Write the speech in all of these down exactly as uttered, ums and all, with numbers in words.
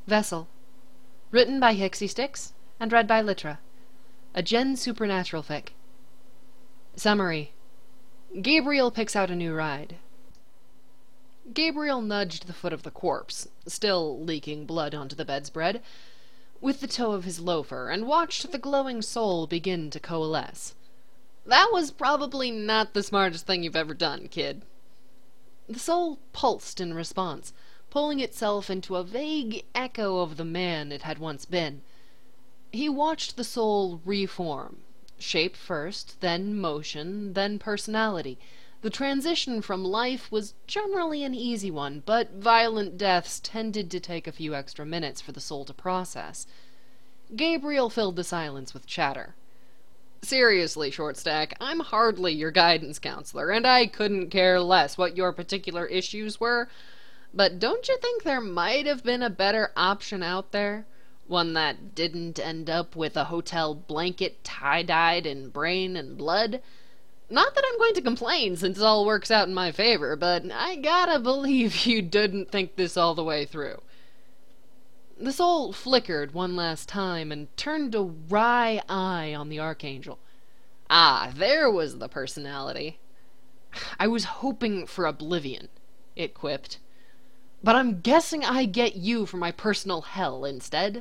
Vessel. Written by Hixie Sticks and read by Litra. A Gen Supernatural fic. Summary. Gabriel picks out a new ride. Gabriel nudged the foot of the corpse, still leaking blood onto the bedspread, with the toe of his loafer, and watched the glowing soul begin to coalesce. That was probably not the smartest thing you've ever done, kid. The soul pulsed in response, pulling itself into a vague echo of the man it had once been. He watched the soul reform. Shape first, then motion, then personality. The transition from life was generally an easy one, but violent deaths tended to take a few extra minutes for the soul to process. Gabriel filled the silence with chatter. Seriously, Shortstack, I'm hardly your guidance counselor, and I couldn't care less what your particular issues were, but don't you think there might have been a better option out there? One that didn't end up with a hotel blanket tie-dyed in brain and blood? Not that I'm going to complain, since it all works out in my favor, but I gotta believe you didn't think this all the way through. The soul flickered one last time and turned a wry eye on the Archangel. Ah, there was the personality. I was hoping for oblivion, it quipped. But I'm guessing I get you for my personal hell instead.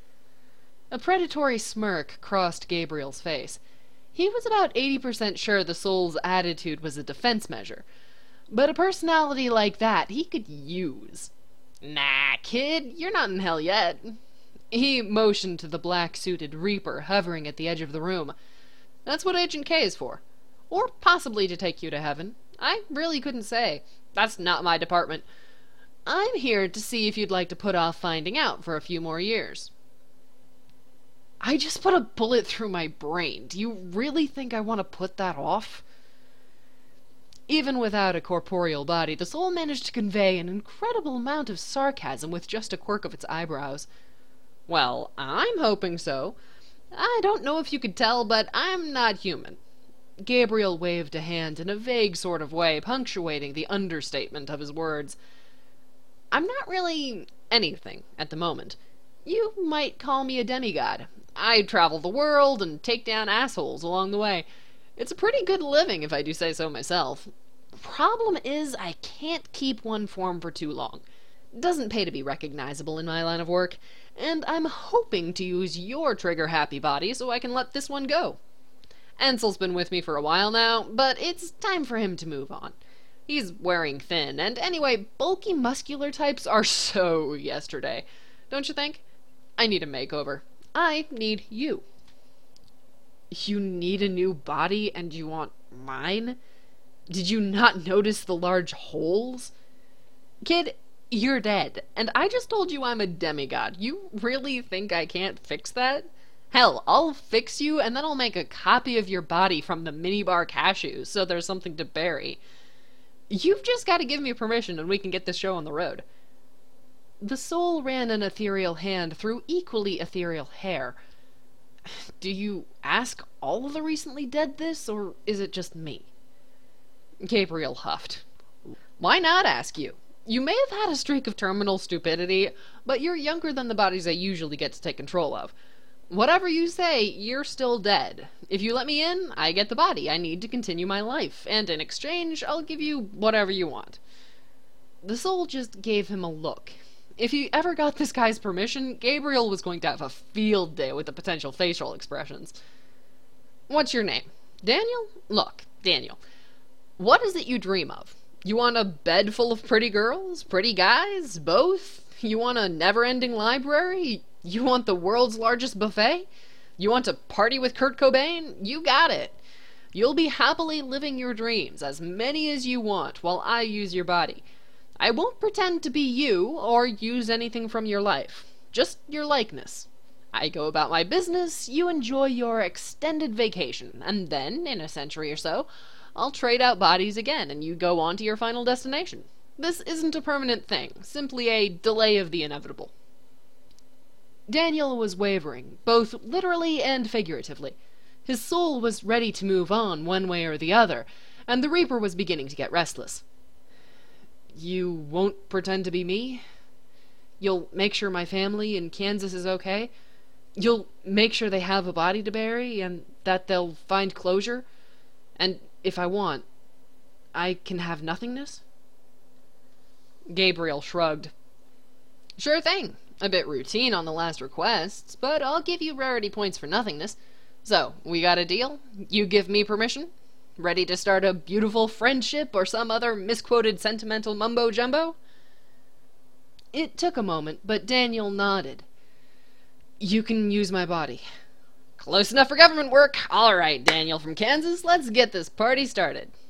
A predatory smirk crossed Gabriel's face. He was about eighty percent sure the soul's attitude was a defense measure, but a personality like that he could use. Nah, kid, you're not in hell yet. He motioned to the black-suited Reaper hovering at the edge of the room. That's what Agent K is for. Or possibly to take you to heaven. I really couldn't say. That's not my department. I'm here to see if you'd like to put off finding out for a few more years. I just put a bullet through my brain. Do you really think I want to put that off? Even without a corporeal body, the soul managed to convey an incredible amount of sarcasm with just a quirk of its eyebrows. Well, I'm hoping so. I don't know if you could tell, but I'm not human. Gabriel waved a hand in a vague sort of way, punctuating the understatement of his words. I'm not really anything at the moment. You might call me a demigod. I travel the world and take down assholes along the way. It's a pretty good living, if I do say so myself. Problem is, I can't keep one form for too long. Doesn't pay to be recognizable in my line of work, and I'm hoping to use your trigger-happy body so I can let this one go. Ansel's been with me for a while now, but it's time for him to move on. He's wearing thin, and anyway, bulky muscular types are so yesterday. Don't you think? I need a makeover. I need you. You need a new body, and you want mine? Did you not notice the large holes? Kid, you're dead, and I just told you I'm a demigod. You really think I can't fix that? Hell, I'll fix you, and then I'll make a copy of your body from the minibar cashews, so there's something to bury. You've just got to give me permission, and we can get this show on the road. The soul ran an ethereal hand through equally ethereal hair. Do you ask all of the recently dead this, or is it just me? Gabriel huffed. Why not ask you? You may have had a streak of terminal stupidity, but you're younger than the bodies I usually get to take control of. Whatever you say, you're still dead. If you let me in, I get the body I need to continue my life, and in exchange, I'll give you whatever you want. The soul just gave him a look. If he ever got this guy's permission, Gabriel was going to have a field day with the potential facial expressions. What's your name? Daniel? Look, Daniel, what is it you dream of? You want a bed full of pretty girls? Pretty guys? Both? You want a never-ending library? You want the world's largest buffet? You want to party with Kurt Cobain? You got it. You'll be happily living your dreams, as many as you want, while I use your body. I won't pretend to be you, or use anything from your life. Just your likeness. I go about my business, you enjoy your extended vacation, and then, in a century or so, I'll trade out bodies again, and you go on to your final destination. This isn't a permanent thing, simply a delay of the inevitable. Daniel was wavering, both literally and figuratively. His soul was ready to move on one way or the other, and the Reaper was beginning to get restless. You won't pretend to be me? You'll make sure my family in Kansas is okay? You'll make sure they have a body to bury and that they'll find closure? And if I want, I can have nothingness?" Gabriel shrugged. "Sure thing. A bit routine on the last requests, but I'll give you rarity points for nothingness. So, we got a deal? You give me permission? Ready to start a beautiful friendship or some other misquoted sentimental mumbo-jumbo?" It took a moment, but Daniel nodded. "You can use my body." "Close enough for government work. All right, Daniel from Kansas, let's get this party started."